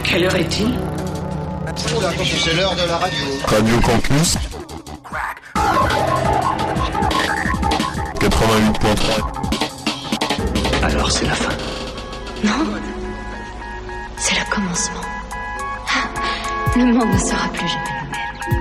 Quelle heure est-il? C'est l'heure de la radio. Radio Campus 88.3. Alors c'est la fin. Non, c'est le commencement. Le monde ne sera plus jamais le même.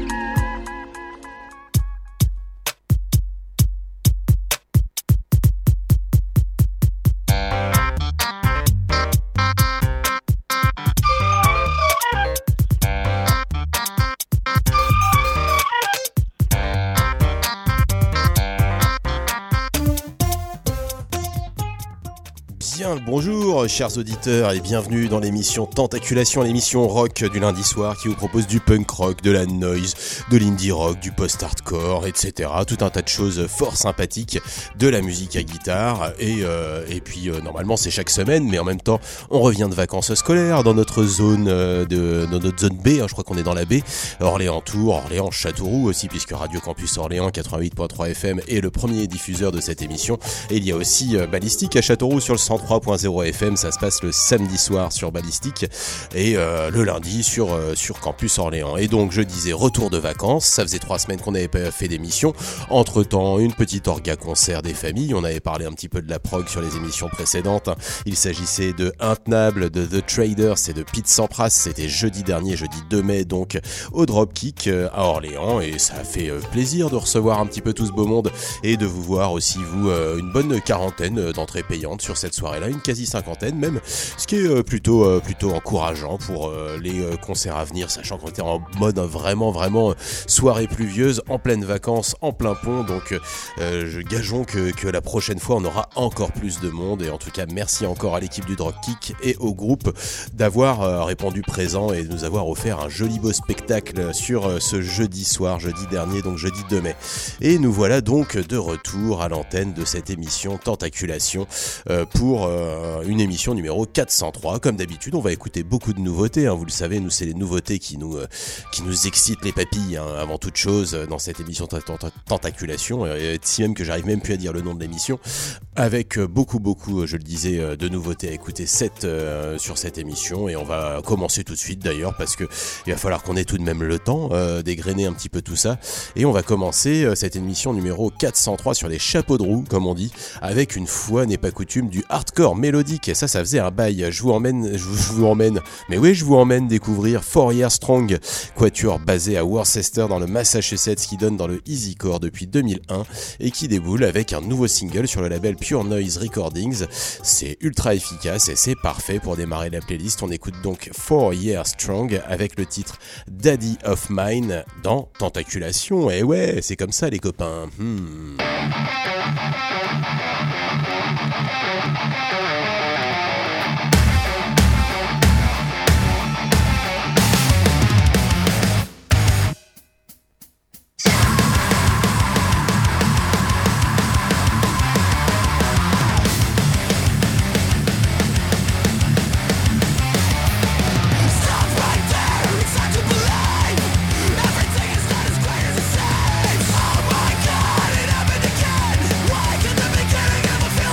Bonjour chers auditeurs et bienvenue dans l'émission Tentaculation, l'émission rock du lundi soir qui vous propose du punk rock, de la noise, de l'indie rock, du post-hardcore, etc. Tout un tas de choses fort sympathiques, de la musique à guitare et puis normalement c'est chaque semaine, mais en même temps on revient de vacances scolaires dans notre zone dans notre zone B, je crois qu'on est dans la B, Orléans-Tours, Orléans-Châteauroux aussi puisque Radio Campus Orléans 88.3 FM est le premier diffuseur de cette émission et il y a aussi Ballistique à Châteauroux sur le 103.0 FM, ça se passe le samedi soir sur Ballistique et le lundi sur Campus Orléans. Et donc je disais retour de vacances, ça faisait 3 semaines qu'on n'avait pas fait d'émission. Entre temps, une petite orga concert des familles, on avait parlé un petit peu de la prog sur les émissions précédentes. Il s'agissait de Intenable, de The Traders et de Pete Sampras, c'était jeudi dernier, jeudi 2 mai donc au Dropkick à Orléans et ça a fait plaisir de recevoir un petit peu tout ce beau monde et de vous voir aussi vous une bonne quarantaine d'entrées payantes sur cette soirée-là, une quasi-cinquantaine même, ce qui est plutôt encourageant pour les concerts à venir, sachant qu'on était en mode vraiment soirée pluvieuse, en pleine vacances, en plein pont, donc gageons que la prochaine fois on aura encore plus de monde et en tout cas merci encore à l'équipe du Dropkick et au groupe d'avoir répondu présent et de nous avoir offert un joli beau spectacle sur ce jeudi soir, jeudi dernier, donc jeudi 2 mai. Et nous voilà donc de retour à l'antenne de cette émission Tentaculation pour une émission numéro 403. Comme d'habitude, on va écouter beaucoup de nouveautés, vous le savez, nous c'est les nouveautés qui nous excitent les papilles, avant toute chose dans cette émission Tentaculation, si même que j'arrive même plus à dire le nom de l'émission, avec beaucoup, je le disais, de nouveautés à écouter sur cette émission, et on va commencer tout de suite d'ailleurs, parce que il va falloir qu'on ait tout de même le temps d'égrener un petit peu tout ça, et on va commencer cette émission numéro 403 sur les chapeaux de roue, comme on dit, avec une fois n'est pas coutume du hardcore mélodique, et ça faisait un bail. Je vous emmène découvrir 4 Years Strong, quatuor basé à Worcester dans le Massachusetts qui donne dans le easycore depuis 2001 et qui déboule avec un nouveau single sur le label Pure Noise Recordings. C'est ultra efficace et c'est parfait pour démarrer la playlist. On écoute donc 4 Years Strong avec le titre Daddy of Mine dans Tentaculation. Et ouais, c'est comme ça les copains. Why could the beginning ever feel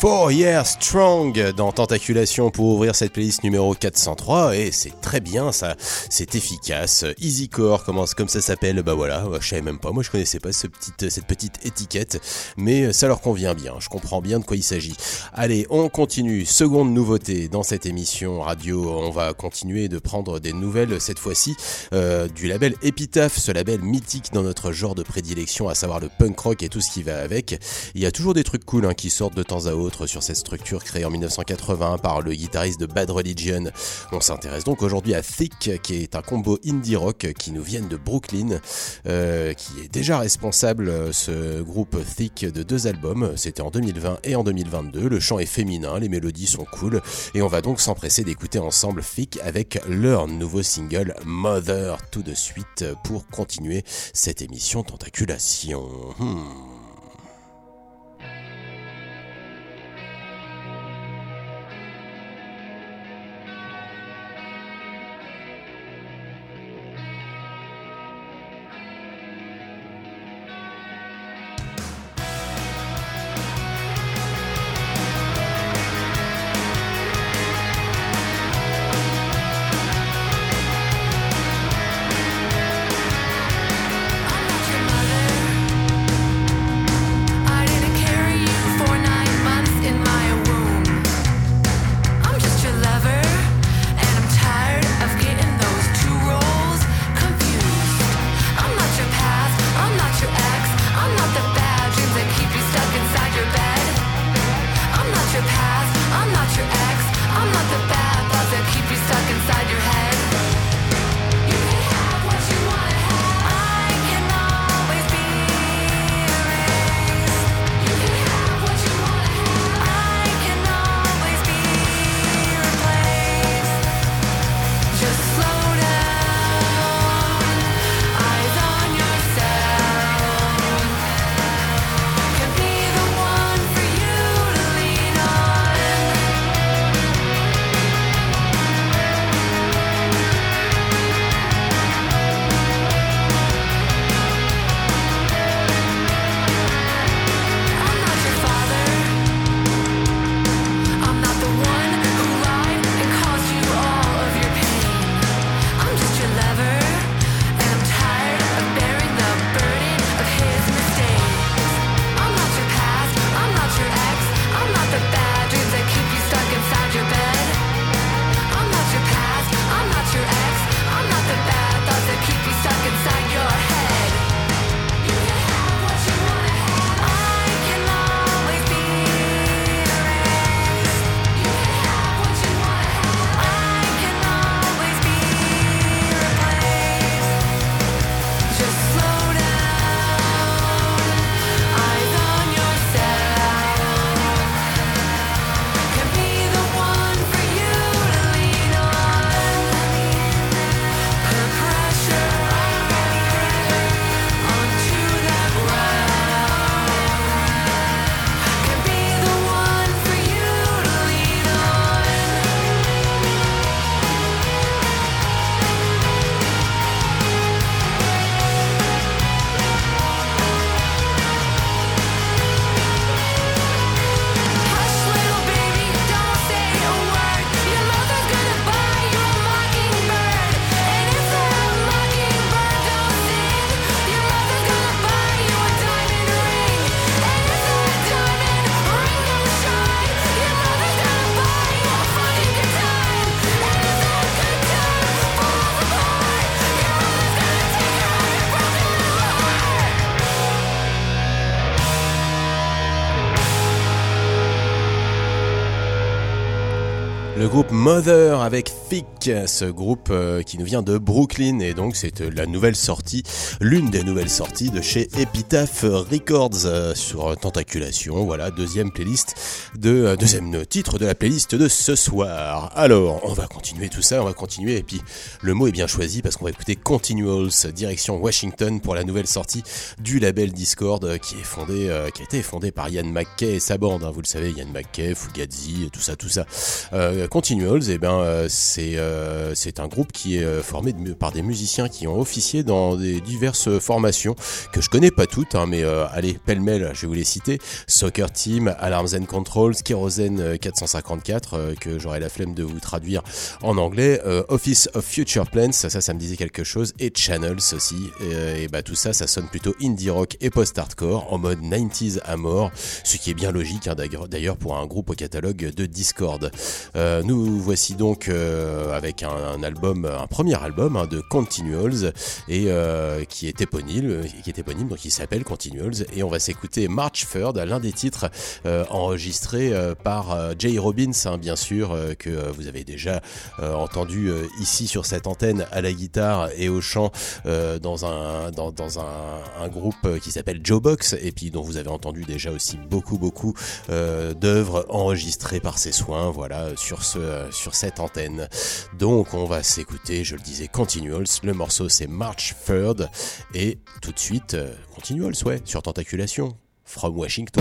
4 Years Strong dans Tentaculation pour ouvrir cette playlist numéro 403, et c'est très bien ça, c'est efficace. Easycore, comme ça s'appelle, bah voilà, je savais même pas, moi je connaissais pas cette petite étiquette, mais ça leur convient bien, je comprends bien de quoi il s'agit. Allez, on continue, seconde nouveauté dans cette émission radio, on va continuer de prendre des nouvelles cette fois-ci du label Epitaph, ce label mythique dans notre genre de prédilection, à savoir le punk rock et tout ce qui va avec. Il y a toujours des trucs cool qui sortent de temps à autre sur cette structure créée en 1980 par le guitariste de Bad Religion. On s'intéresse donc aujourd'hui à Thick, qui est un combo indie rock qui nous vient de Brooklyn, qui est déjà responsable, ce groupe Thick, de 2 albums, c'était en 2020 et en 2022. Le chant est féminin, les mélodies sont cool, et on va donc s'empresser d'écouter ensemble Thick avec leur nouveau single Mother tout de suite pour continuer cette émission Tentaculation. Le groupe Mother avec Thick, ce groupe qui nous vient de Brooklyn, et donc c'est la nouvelle sortie, l'une des nouvelles sorties de chez Epitaph Records sur Tentaculation. Voilà, deuxième titre de la playlist de ce soir. Alors, on va continuer tout ça, et puis le mot est bien choisi parce qu'on va écouter Continuals, direction Washington pour la nouvelle sortie du label Discord qui a été fondé par Ian MacKaye et sa bande, vous le savez, Ian MacKaye, Fugazi, tout ça. Continuals, c'est un groupe qui est formé par des musiciens qui ont officié dans des diverses formations que je connais pas toutes, mais allez, pêle-mêle, je vais vous les citer. Soccer Team, Alarms and Controls, Kérosène 454, que j'aurai la flemme de vous traduire en anglais, Office of Future Plans, ça me disait quelque chose, et Channels aussi, et tout ça sonne plutôt indie rock et post-hardcore, en mode 90s à mort, ce qui est bien logique d'ailleurs pour un groupe au catalogue de Discord. Nous voici donc avec un premier album de Continuals, et qui est éponyme, donc il s'appelle Continuals, et on va s'écouter March 3rd, l'un des titres enregistrés par Jay Robbins, bien sûr, que vous avez déjà entendu ici sur cette antenne à la guitare et au chant, dans un groupe qui s'appelle Joe Box, et puis dont vous avez entendu déjà aussi beaucoup d'œuvres enregistrées par ses soins, voilà, sur cette antenne. Donc on va s'écouter, je le disais, Continuals, le morceau c'est March 3rd, et tout de suite Continuals, sur Tentaculation, from Washington.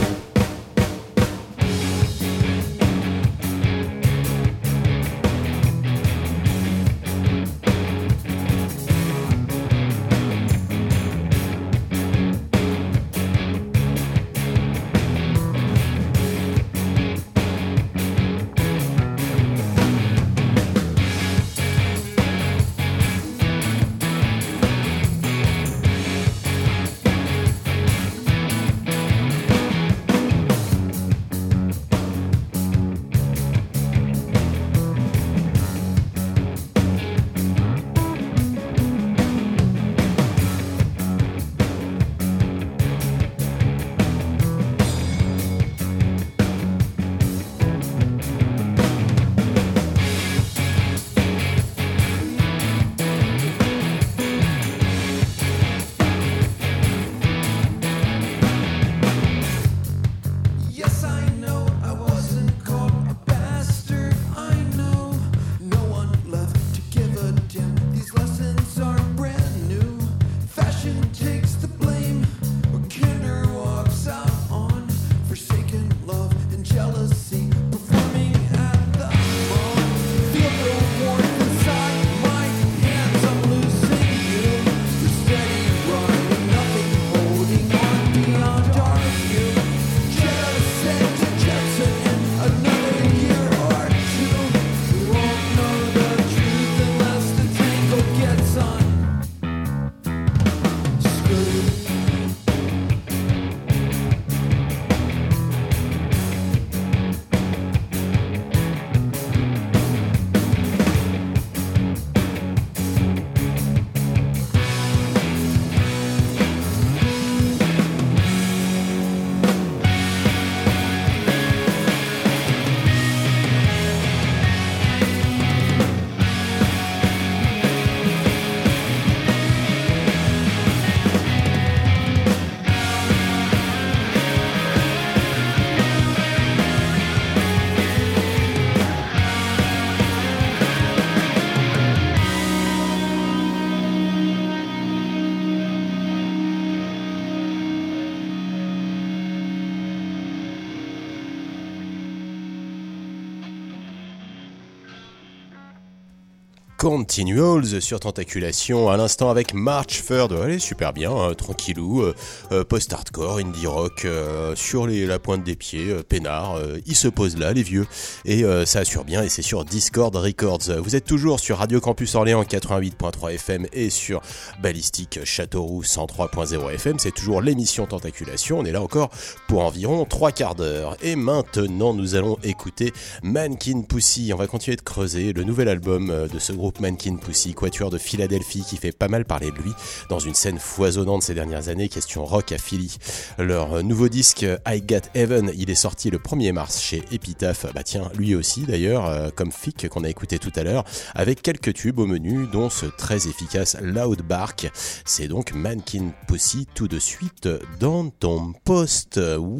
Continuals sur Tentaculation, à l'instant avec March 3rd, allez, super bien, tranquillou, post-hardcore, indie rock, sur la pointe des pieds, peinard, ils se posent là, les vieux, et ça assure bien, et c'est sur Discord Records. Vous êtes toujours sur Radio Campus Orléans 88.3 FM et sur Ballistique Châteauroux 103.0 FM, c'est toujours l'émission Tentaculation, on est là encore pour environ 3 quarts d'heure. Et maintenant, nous allons écouter Mannequin Pussy, on va continuer de creuser le nouvel album de ce groupe Mannequin Pussy, quatuor de Philadelphie qui fait pas mal parler de lui dans une scène foisonnante ces dernières années, question rock à Philly. Leur nouveau disque I Got Heaven, il est sorti le 1er mars chez Epitaph, tiens, lui aussi d'ailleurs, comme Fick qu'on a écouté tout à l'heure, avec quelques tubes au menu, dont ce très efficace Loud Bark. C'est donc Mannequin Pussy tout de suite dans ton poste,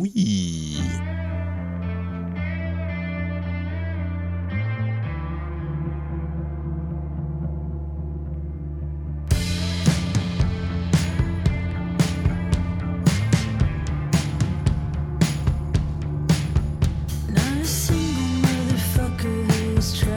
oui. Not a single motherfucker is trying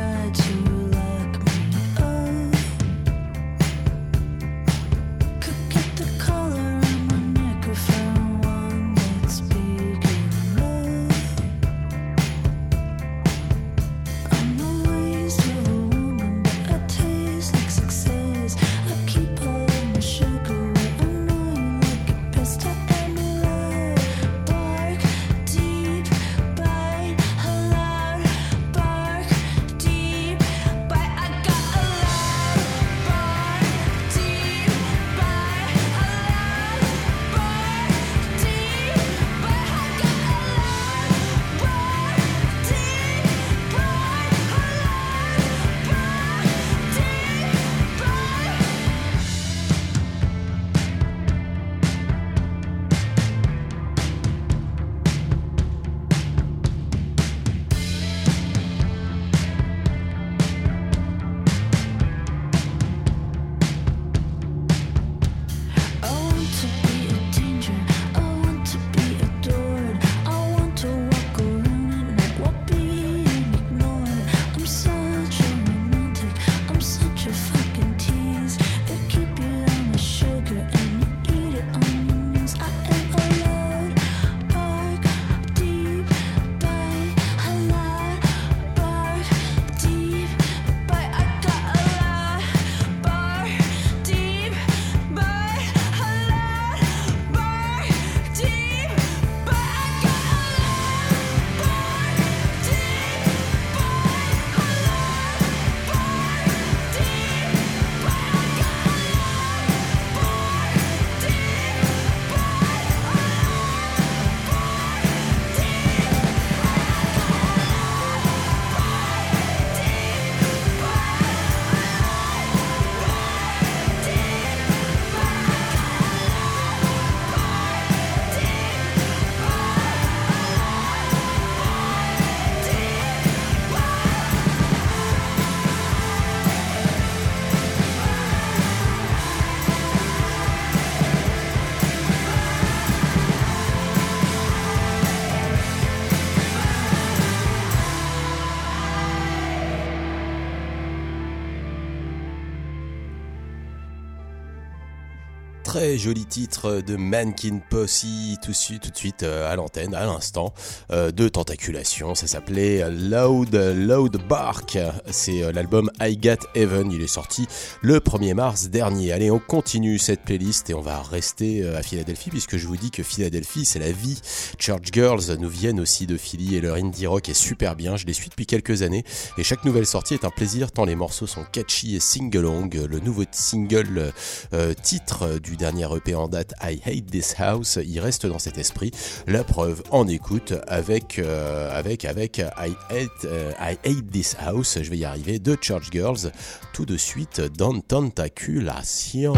Très joli titre de Mannequin Posse, tout de suite à l'antenne, à l'instant, de Tentaculation. Ça s'appelait Loud Bark. C'est l'album I Got Heaven. Il est sorti le 1er mars dernier. Allez, on continue cette playlist et on va rester à Philadelphie, puisque je vous dis que Philadelphie, c'est la vie. Church Girls nous viennent aussi de Philly et leur indie rock est super bien. Je les suis depuis quelques années et chaque nouvelle sortie est un plaisir tant les morceaux sont catchy et sing-along. Le nouveau single titre du dernier EP en date, I Hate This House, il reste dans cet esprit. La preuve en écoute avec I Hate This House, je vais y arriver, de Church Girls, tout de suite dans Tentaculation.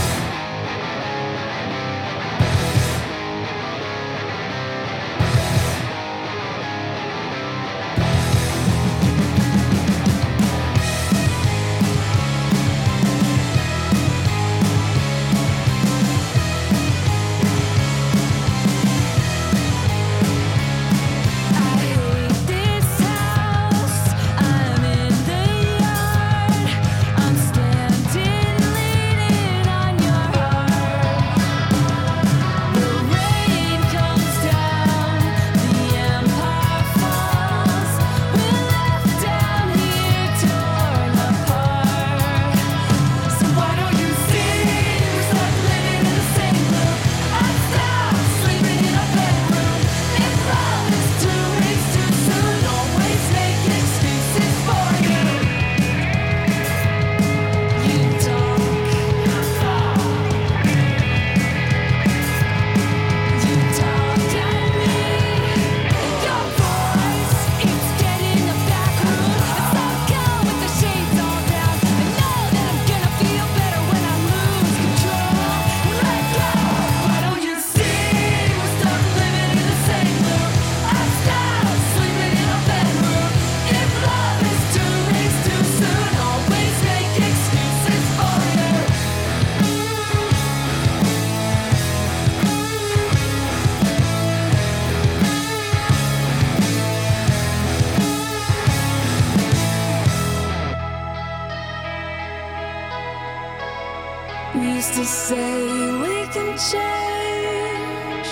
To say we can change.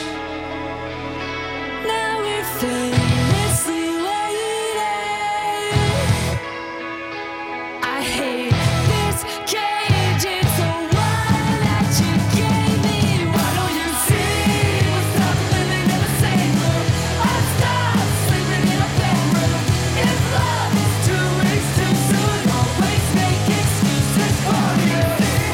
Now we're famously waiting. I hate this cage. It's the one that you gave me. Why don't you see? We'll stop living in the same room. I'll stop sleeping in a bedroom. If love is too weak too soon, always make excuses for you.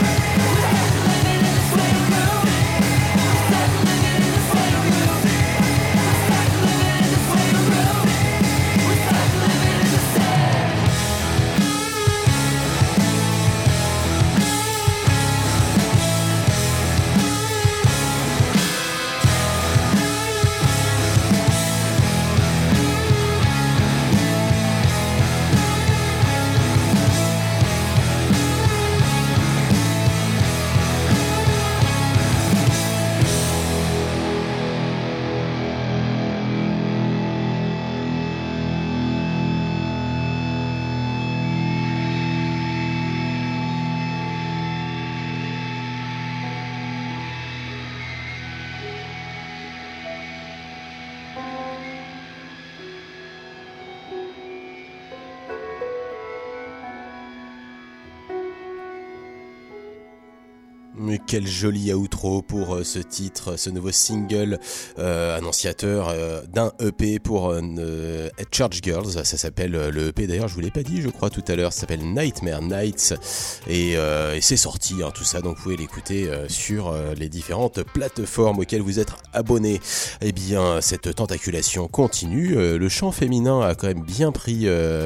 Mais quel joli outro pour ce titre, ce nouveau single annonciateur d'un EP pour Church Girls. Ça s'appelle, le EP d'ailleurs je vous l'ai pas dit je crois tout à l'heure, ça s'appelle Nightmare Nights et c'est sorti tout ça, donc vous pouvez l'écouter sur les différentes plateformes auxquelles vous êtes abonnés. Et bien cette tentaculation continue, le chant féminin a quand même bien pris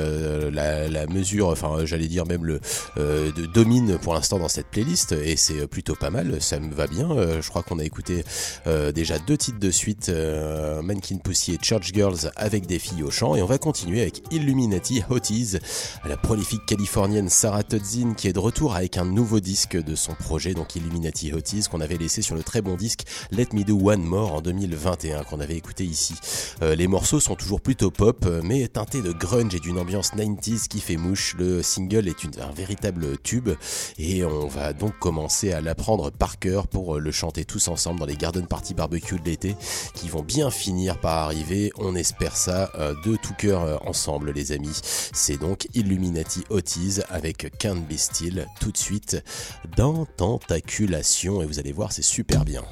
la mesure, enfin j'allais dire même domine pour l'instant dans cette playlist et c'est plutôt pas mal, ça me va bien. Je crois qu'on a écouté déjà 2 titres de suite, Mannequin Posse et Church Girls avec des filles au chant, et on va continuer avec Illuminati Hotties, la prolifique californienne Sarah Tudzin qui est de retour avec un nouveau disque de son projet, donc Illuminati Hotties, qu'on avait laissé sur le très bon disque Let Me Do One More en 2021 qu'on avait écouté ici. Les morceaux sont toujours plutôt pop mais teintés de grunge et d'une ambiance 90s qui fait mouche. Le single est un véritable tube et on va donc commencer à l'apprendre par cœur pour le chanter tous ensemble dans les garden party barbecue de l'été qui vont bien finir par arriver. On espère ça de tout cœur ensemble les amis. C'est donc Illuminati Otis avec Can't Be Still tout de suite dans Tentaculation et vous allez voir c'est super bien.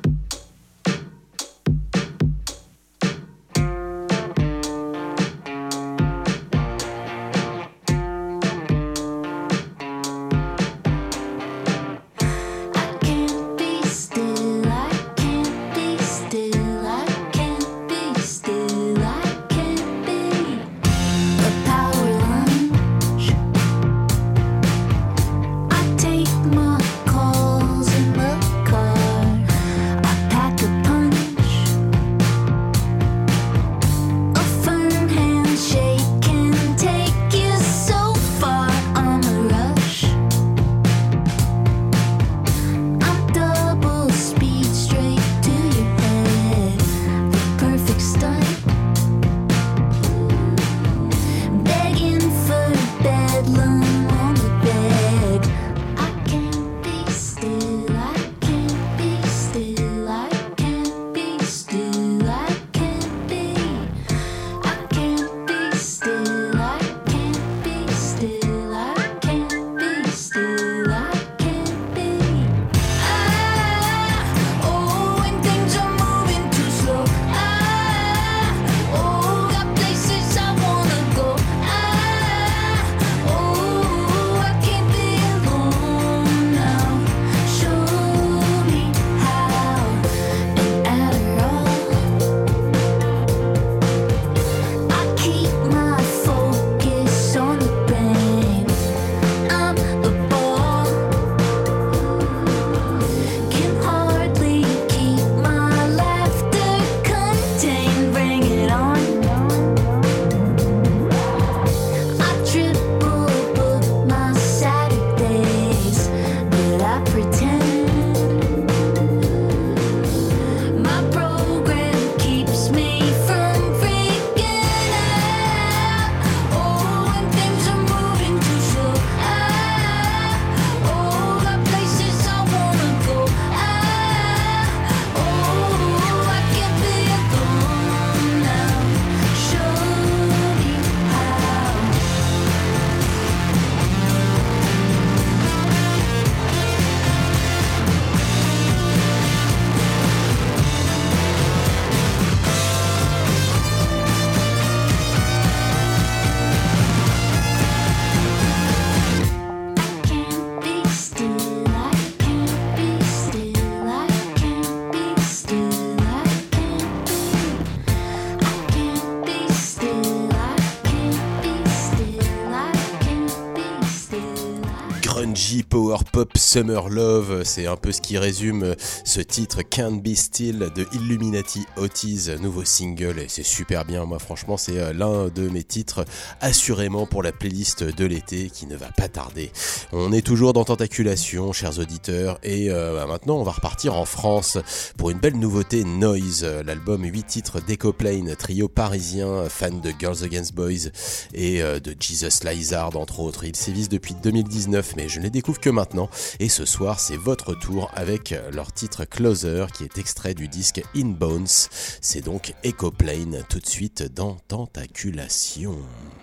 grungy, power pop, summer love, c'est un peu ce qui résume ce titre Can't Be Still de Illuminati Otis, nouveau single, et c'est super bien. Moi franchement c'est l'un de mes titres assurément pour la playlist de l'été qui ne va pas tarder. On est toujours dans Tentaculation, chers auditeurs, et maintenant on va repartir en France pour une belle nouveauté, Noise, l'album 8 titres d'Ecoplane, trio parisien fan de Girls Against Boys et de Jesus Lizard entre autres. Ils sévissent depuis 2019 mais je ne les découvre que maintenant, et ce soir c'est votre tour avec leur titre Closer qui est extrait du disque In Bones. C'est donc Ecoplane tout de suite dans Tentaculation.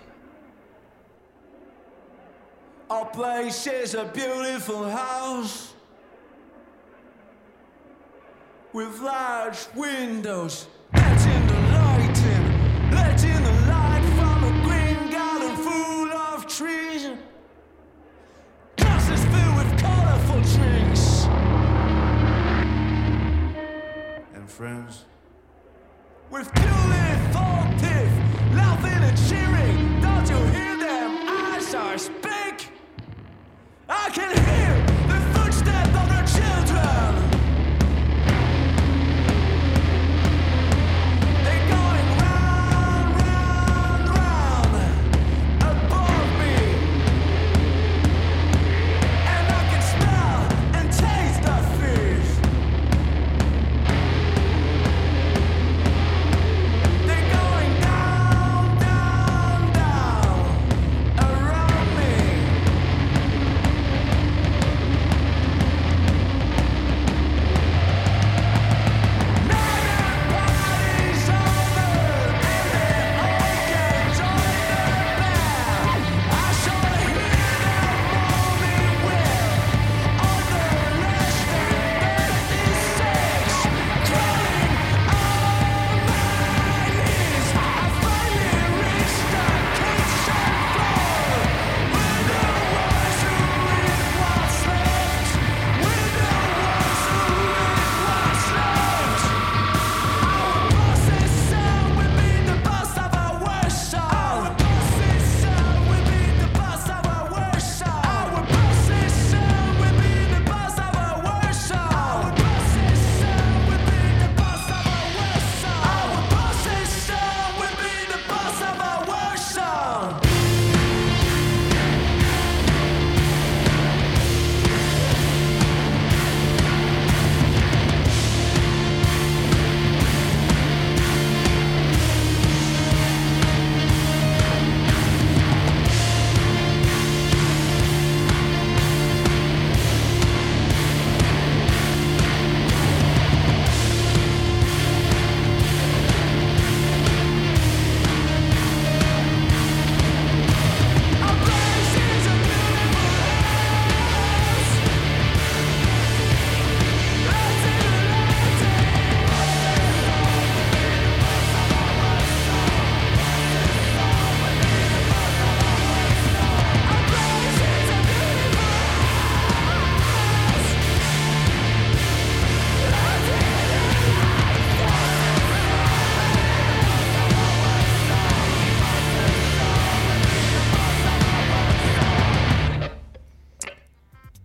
Our place is a beautiful house with large windows, letting the light in, letting the light from a green garden full of trees, glasses filled with colorful drinks, and friends with beautiful teeth, laughing and cheering. Don't you hear them? Eyes are speak. I can hear the footsteps of their children.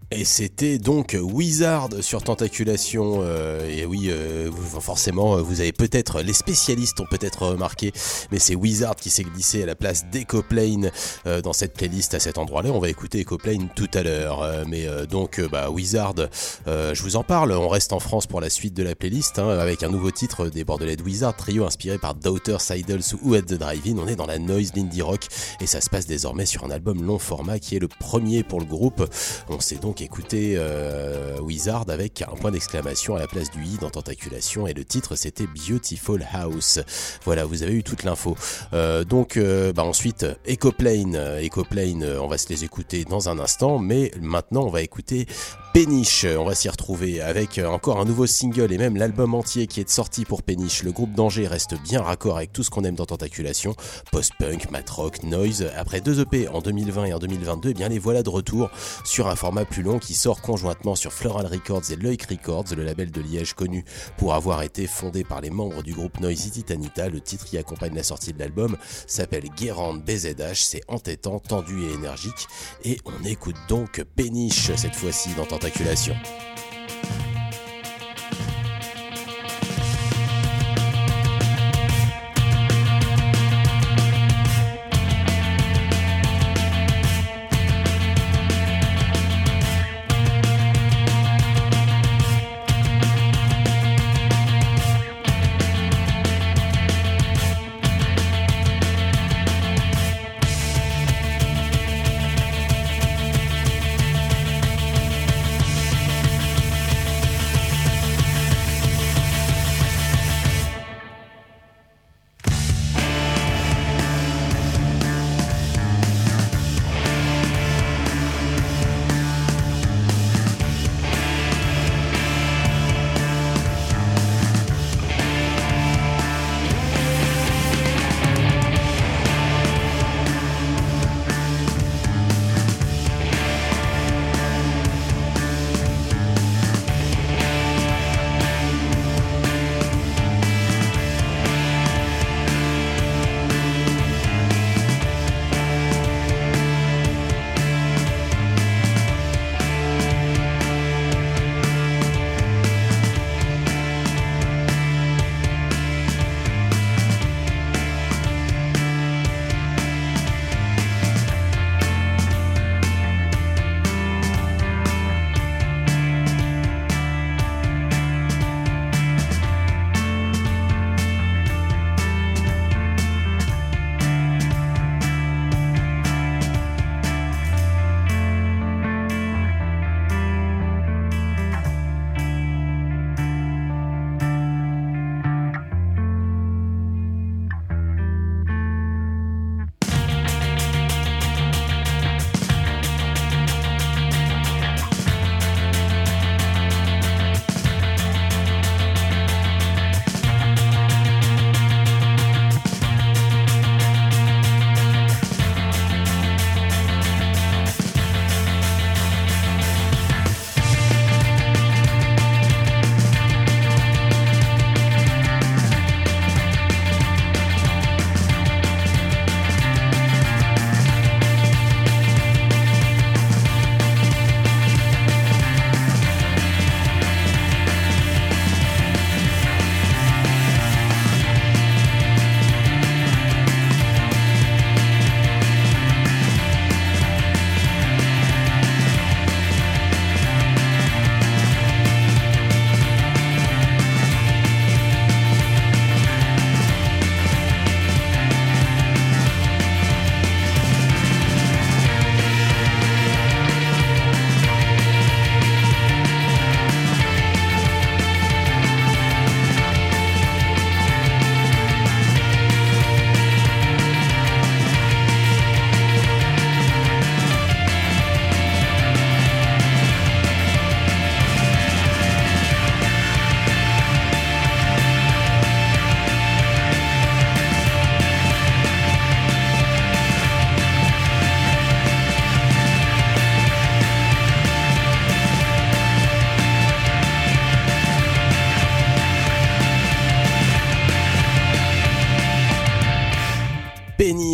Et c'était donc Wizard sur Tentaculation, et oui, forcément, vous avez peut-être, les spécialistes ont peut-être remarqué, mais c'est Wizard qui s'est glissé à la place d'Ecoplane dans cette playlist à cet endroit-là. On va écouter Ecoplane tout à l'heure, donc Wizard, je vous en parle, on reste en France pour la suite de la playlist, avec un nouveau titre des Bordelais de Wizard, trio inspiré par Daughter, Idols ou At the Drive-In. On est dans la noise, l'indie rock, et ça se passe désormais sur un album long format qui est le premier pour le groupe. On s'est donc écouté Wizard avec un point d'exclamation à la place du i dans Tentaculation, et le titre c'était Beautiful House. Voilà, vous avez eu toute l'info. Ensuite Ecoplane, on va se les écouter dans un instant, mais maintenant on va écouter Péniche. On va s'y retrouver avec encore un nouveau single et même l'album entier qui est sorti pour Péniche. Le groupe d'Angers reste bien raccord avec tout ce qu'on aime dans Tentaculation, post-punk, mat-rock, noise. Après 2 EP en 2020 et en 2022, eh bien les voilà de retour sur un format plus long qui sort conjointement sur Floral Records et Loïc Records, le label de Liège connu pour avoir été fondé par les membres du groupe Noisy Titanita. Le titre qui accompagne la sortie de l'album s'appelle Guérande BZH, c'est entêtant, tendu et énergique, et on écoute donc Péniche cette fois-ci dans Tentaculation.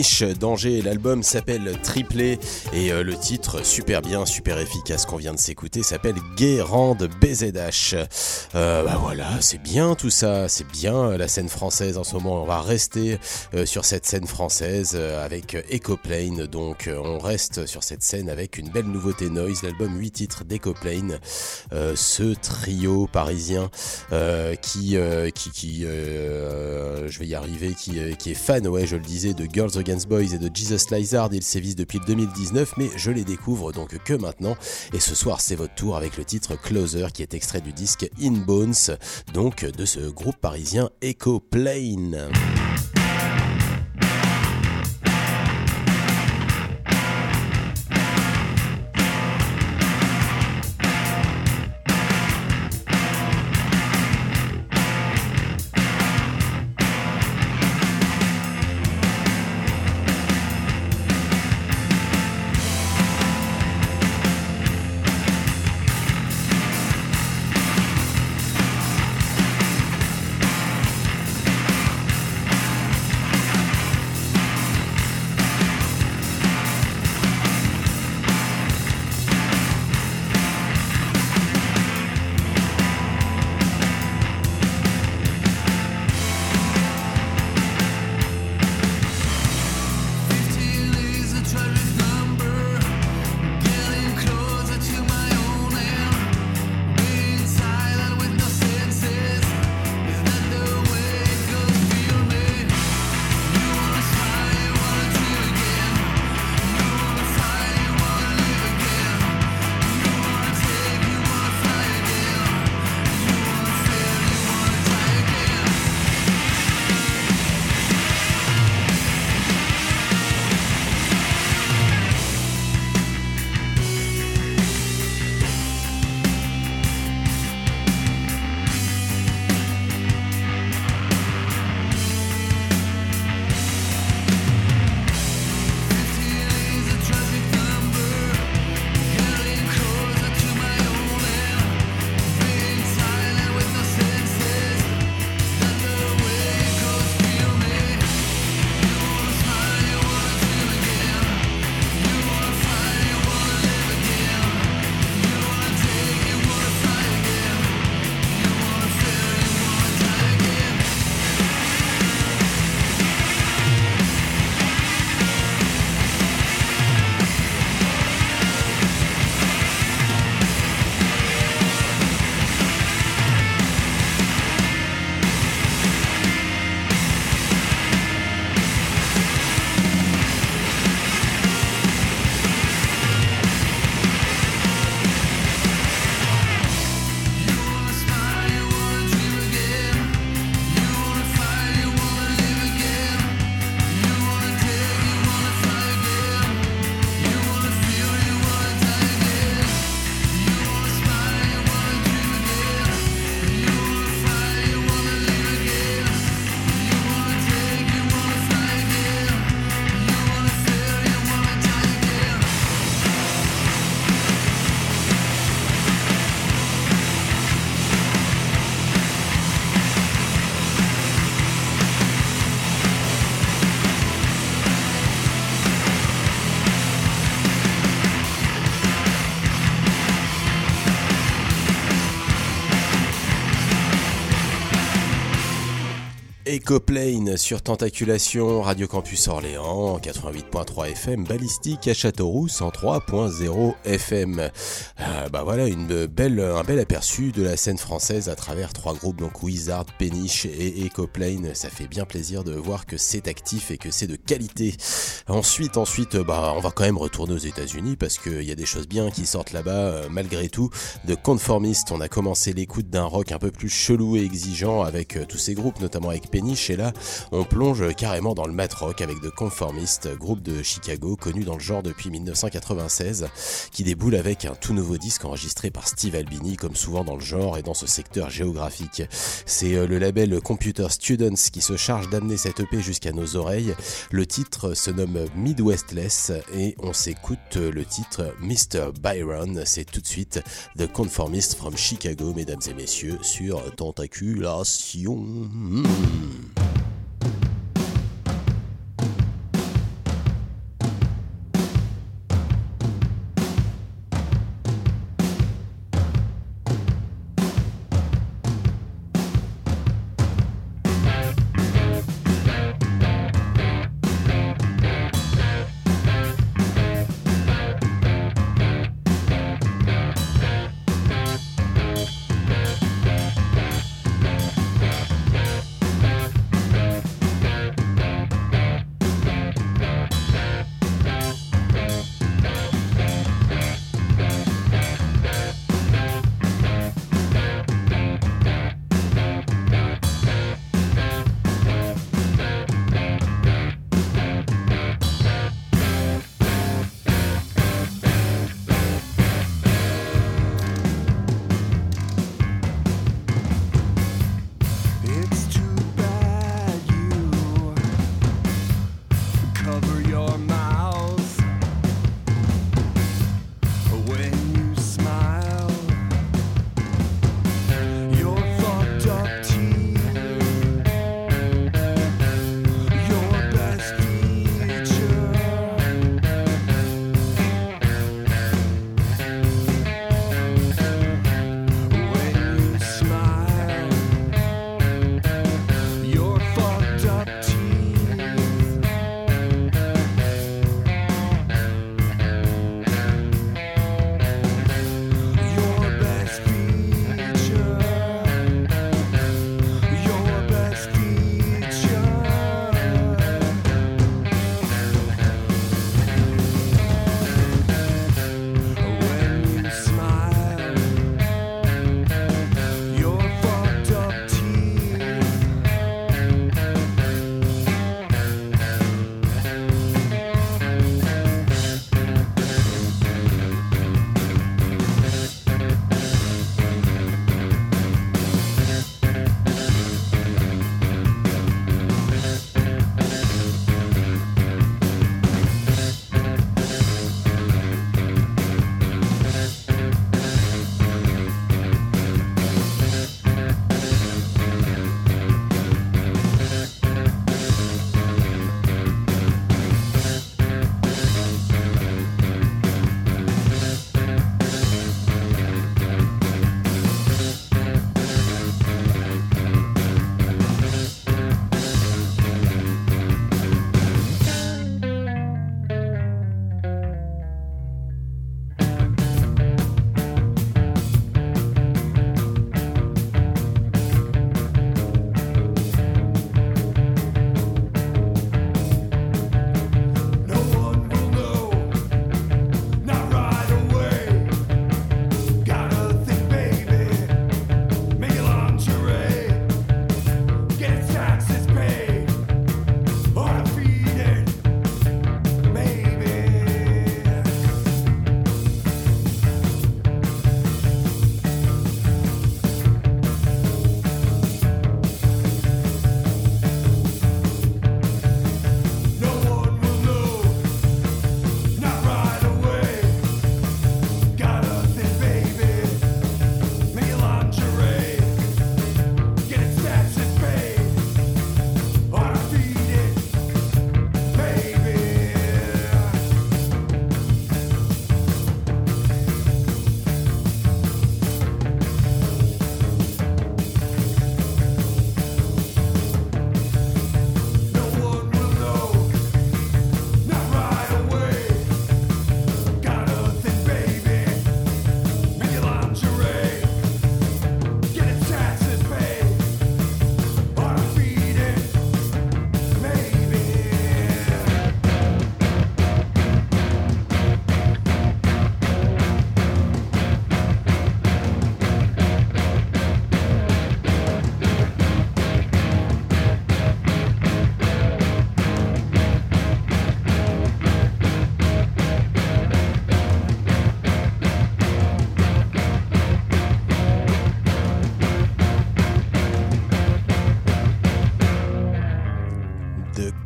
Péniche d'Angers. L'album s'appelle Triplé et le titre super bien, super efficace qu'on vient de s'écouter s'appelle Guérande BZH. Voilà, c'est bien tout ça, c'est bien la scène française en ce moment. On va rester sur cette scène française avec Ecoplane. Donc on reste sur cette scène avec une belle nouveauté Noise, l'album 8 titres d'Ecoplane, ce trio parisien qui je vais y arriver, qui est fan, ouais, je le disais, de Girls Against Boys et de Jesus Lizard. Ils sévissent depuis le 2019, mais je les découvre donc que maintenant. Et ce soir, c'est votre tour avec le titre Closer, qui est extrait du disque In Bones, donc de ce groupe parisien Ecoplane. Ecoplane sur Tentaculation, Radio Campus Orléans, 88.3 FM, Ballistique à Châteauroux, 103.0 FM. Voilà un bel aperçu de la scène française à travers trois groupes, donc Wizard, Péniche et Ecoplane. Ça fait bien plaisir de voir que c'est actif et que c'est de qualité. Ensuite, on va quand même retourner aux États-Unis parce qu'il y a des choses bien qui sortent là-bas malgré tout. De Conformist, on a commencé l'écoute d'un rock un peu plus chelou et exigeant avec tous ces groupes, notamment avec Péniche, et là on plonge carrément dans le mat rock avec The Conformist, groupe de Chicago connu dans le genre depuis 1996, qui déboule avec un tout nouveau disque enregistré par Steve Albini, comme souvent dans le genre et dans ce secteur géographique. C'est le label Computer Students qui se charge d'amener cette EP jusqu'à nos oreilles. Le titre se nomme Midwestless et on s'écoute le titre Mr. Byron. C'est tout de suite The Conformist from Chicago, mesdames et messieurs, sur Tentaculation.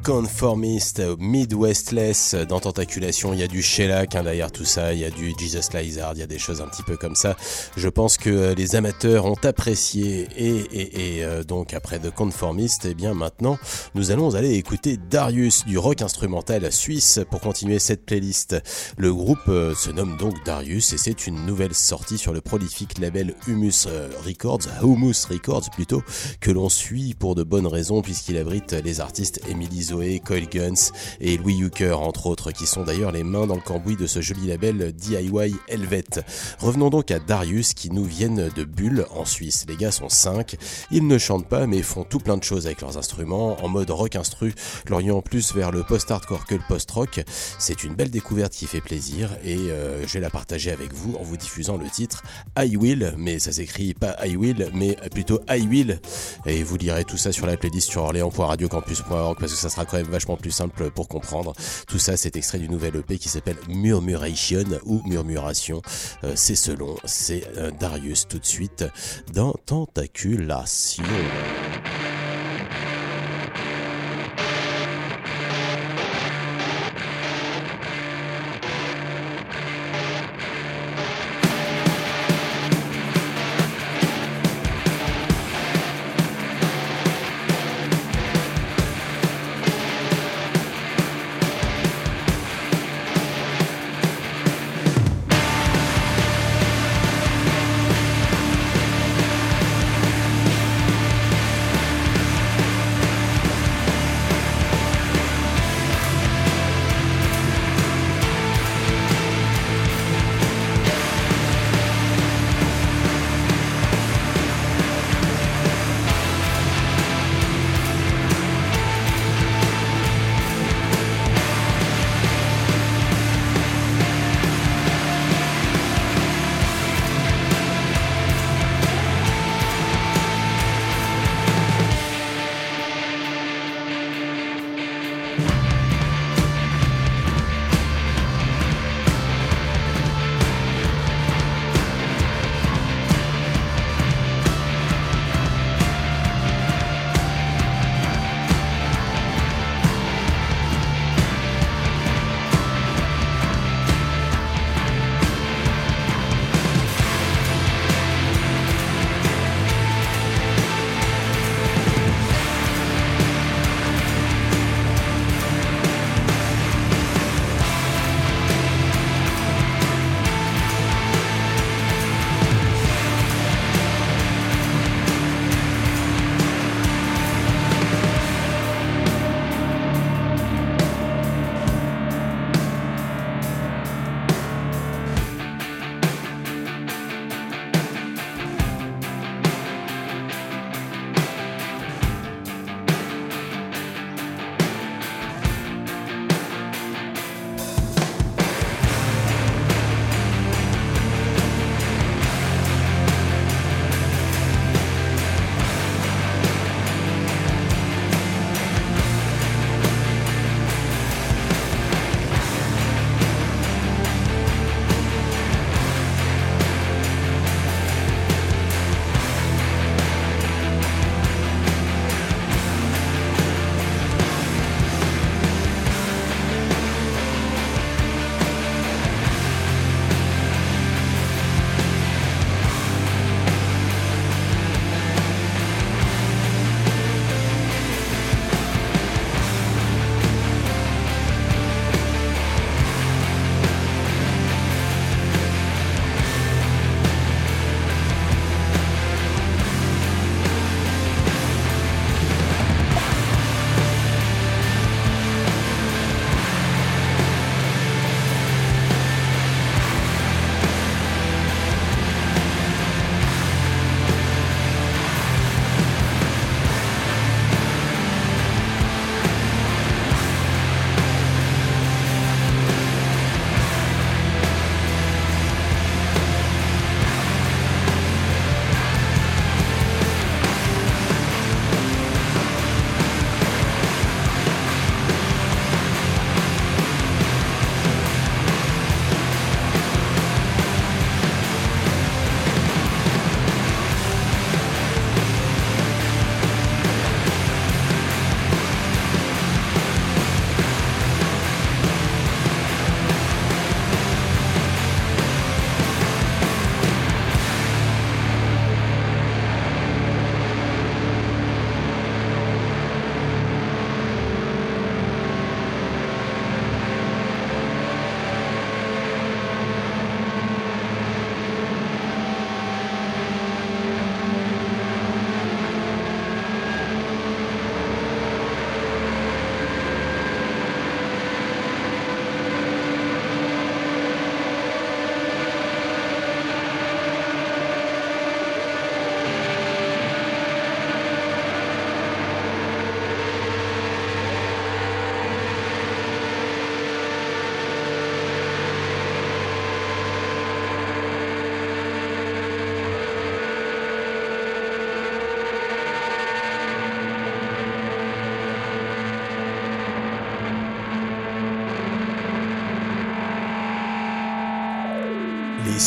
Conformist, Midwestless. Dans Tentaculation, il y a du Shellac derrière tout ça, il y a du Jesus Lizard, il y a des choses un petit peu comme ça. Je pense que les amateurs ont apprécié et donc après The Conformist, eh bien maintenant nous allons aller écouter Darius, du rock instrumental suisse pour continuer cette playlist. Le groupe se nomme donc Darius et c'est une nouvelle sortie sur le prolifique label Hummus Records plutôt, que l'on suit pour de bonnes raisons puisqu'il abrite les artistes Emily Zoe, Coil Guns et Louis Yucker entre autres, qui sont d'ailleurs les mains dans le cambouis de ce joli label DIY Helvet. Revenons donc à Darius qui nous viennent de Bulle en Suisse. Les gars sont 5, ils ne chantent pas mais font tout plein de choses avec leurs instruments en mode rock instru, l'orientant plus vers le post-hardcore que le post-rock. C'est une belle découverte qui fait plaisir et je vais la partager avec vous en vous diffusant le titre I Will, mais ça s'écrit pas I Will mais plutôt I Will, et vous lirez tout ça sur la playlist sur orléans.radiocampus.org parce que ça sera quand même vachement plus simple pour comprendre. Tout ça c'est extrait du nouvel EP qui s'appelle Murmuration ou Murmuration, c'est selon, c'est Darius tout de suite dans Tentaculation. I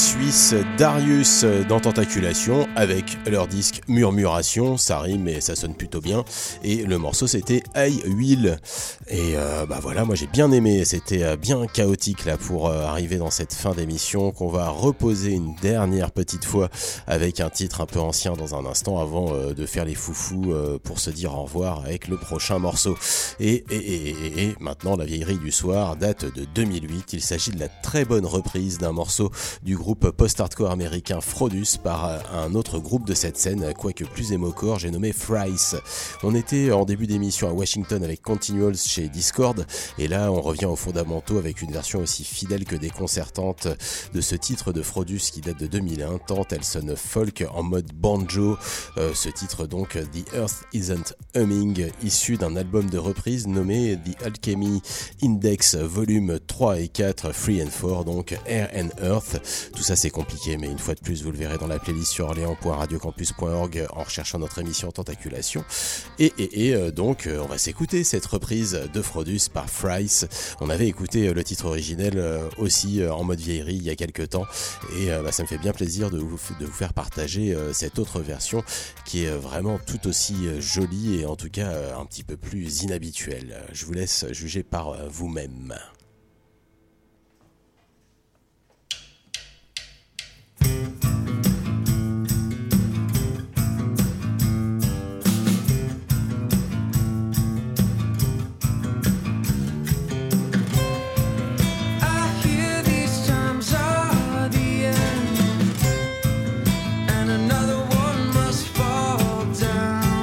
Suisses Darius dans Tentaculation avec leur disque Murmuration, ça rime et ça sonne plutôt bien, et le morceau c'était I Will, et voilà, moi j'ai bien aimé, c'était bien chaotique là pour arriver dans cette fin d'émission qu'on va reposer une dernière petite fois avec un titre un peu ancien dans un instant avant de faire les foufous pour se dire au revoir avec le prochain morceau. Et maintenant la vieillerie du soir date de 2008, il s'agit de la très bonne reprise d'un morceau du groupe post-hardcore américain Frodus par un autre groupe de cette scène, quoique plus émocore, j'ai nommé Fries. On était en début d'émission à Washington avec Continuals chez Discord, et là on revient aux fondamentaux avec une version aussi fidèle que déconcertante de ce titre de Frodus qui date de 2001, tant elle sonne folk en mode banjo. Ce titre donc, The Earth Isn't Humming, issu d'un album de reprise nommé The Alchemy Index volume 3 et 4, 3 and 4, donc Air and Earth. Tout ça c'est compliqué, mais une fois de plus vous le verrez dans la playlist sur orléans.radiocampus.org en recherchant notre émission Tentaculation. Donc on va s'écouter cette reprise de Frodus par Fries. On avait écouté le titre originel aussi en mode vieillerie il y a quelques temps, et ça me fait bien plaisir de vous faire partager cette autre version qui est vraiment tout aussi jolie et en tout cas un petit peu plus inhabituelle. Je vous laisse juger par vous-même.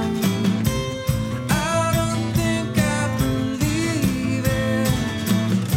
I don't think I believe it.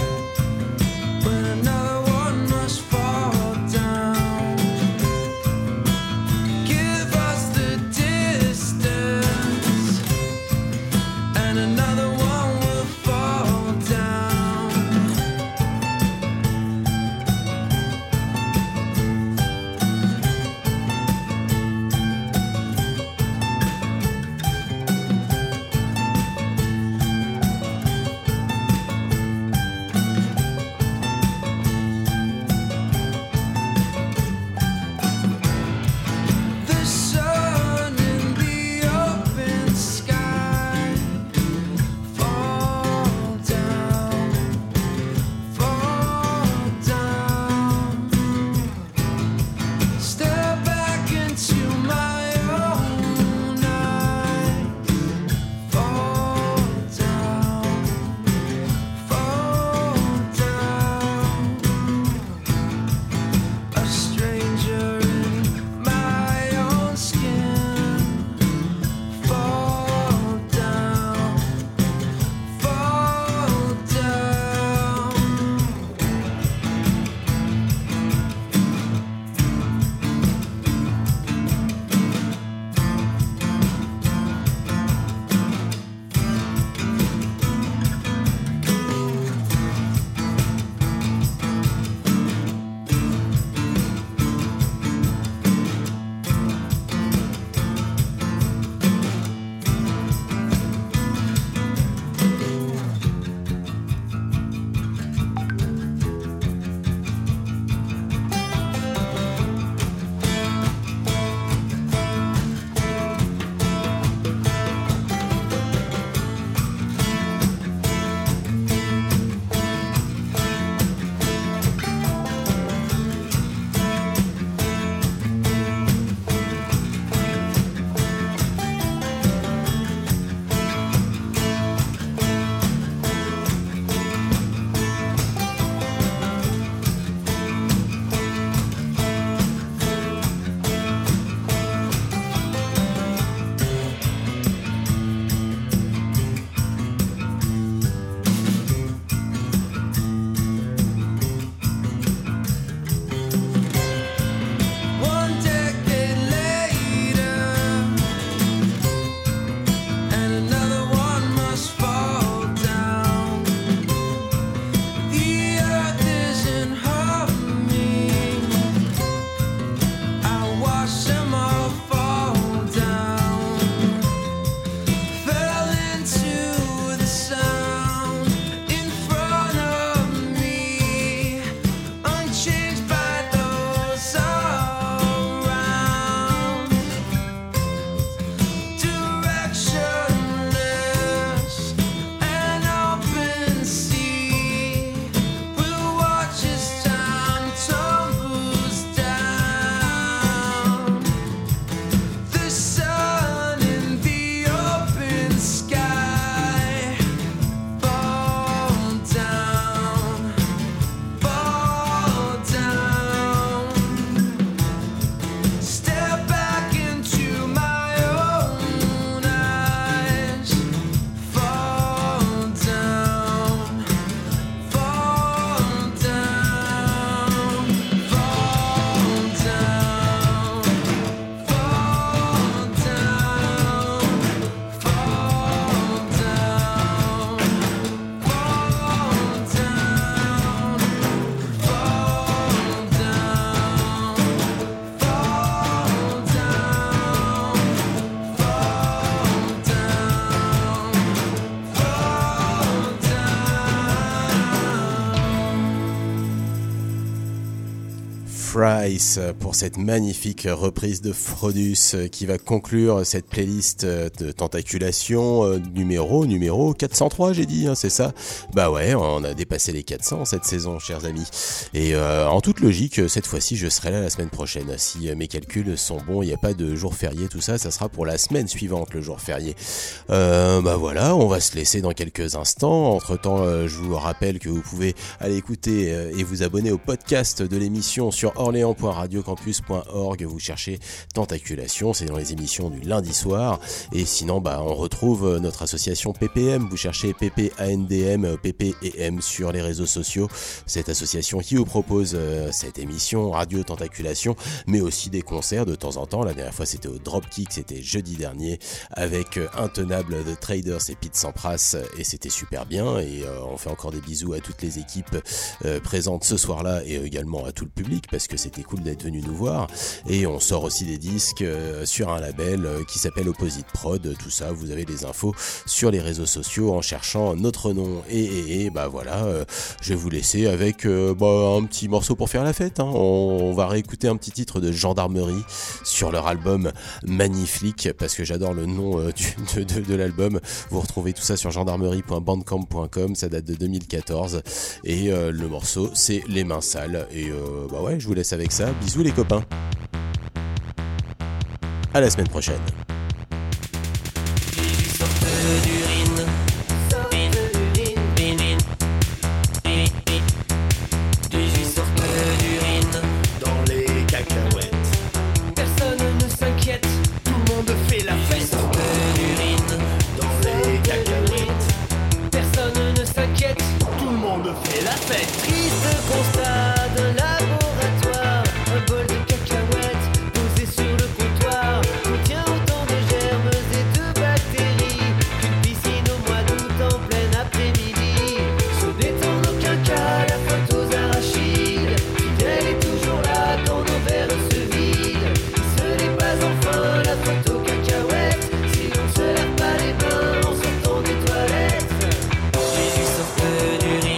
Price pour cette magnifique reprise de Frodus qui va conclure cette playlist de Tentaculation numéro 403, j'ai dit, hein, c'est ça? Bah ouais, on a dépassé les 400 cette saison, chers amis. Et en toute logique, cette fois-ci, je serai là la semaine prochaine. Si mes calculs sont bons, il n'y a pas de jour férié, tout ça, ça sera pour la semaine suivante, le jour férié. Bah voilà, on va se laisser dans quelques instants. Entre-temps, je vous rappelle que vous pouvez aller écouter et vous abonner au podcast de l'émission sur orléans.radiocampus.org. Vous cherchez Tentaculation, c'est dans les émissions du lundi soir. Et sinon, bah, on retrouve notre association PPM. Vous cherchez PPANDM, PP et M sur les réseaux sociaux. Cette association qui vous propose cette émission Radio Tentaculation, mais aussi des concerts de temps en temps. La dernière fois, c'était au Dropkick, c'était jeudi dernier, avec Intenable de Traders et Pete Sampras, et c'était super bien. Et on fait encore des bisous à toutes les équipes présentes ce soir-là et également à tout le public parce que c'était cool d'être venu nous voir. Et on sort aussi des disques sur un label qui s'appelle Opposite Prod. Tout ça, vous avez les infos sur les réseaux sociaux en cherchant notre nom. Et bah voilà, je vais vous laisser avec un petit morceau pour faire la fête, hein. On va réécouter un petit titre de Gendarmerie sur leur album Magnifique, parce que j'adore le nom de l'album. Vous retrouvez tout ça sur gendarmerie.bandcamp.com, ça date de 2014 et le morceau c'est Les Mains Sales. Et bah ouais, je vous laisse avec ça. Bisous les copains, à la semaine prochaine. Triste constat d'un laboratoire, un bol de cacahuètes posé sur le comptoir contient autant de germes et de bactéries qu'une piscine au mois d'août en plein après-midi. Ce n'est en aucun cas la faute aux arachides, fidèle est toujours là quand nos verres se vident. Ce n'est pas enfin la faute aux cacahuètes si l'on ne se lave pas les mains en sortant des toilettes. Jésus sortait d'urine.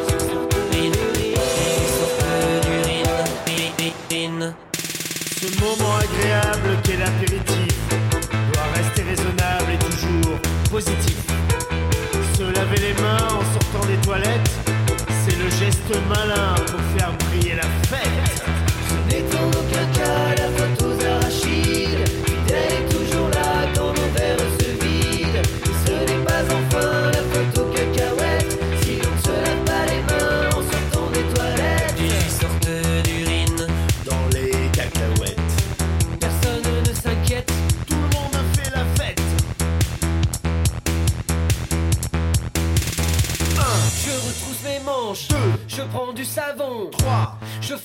Ce moment agréable qu'est l'apéritif doit rester raisonnable et toujours positif. Se laver les mains en sortant des toilettes, c'est le geste malin pour faire briller la fête. Ce n'est en aucun cas la faute aux arachides, fidèle est toujours là quand nos verres se vident. Ce n'est pas enfin la faute aux cacahuètes si l'on ne se lave pas les mains en sortant des toilettes. Jésus sortait d'urine dans les cacahuètes. Personne ne s'inquiète, tout le monde fait la fête. 1. Je retrousse mes manches. 2. Je prends du savon. 3.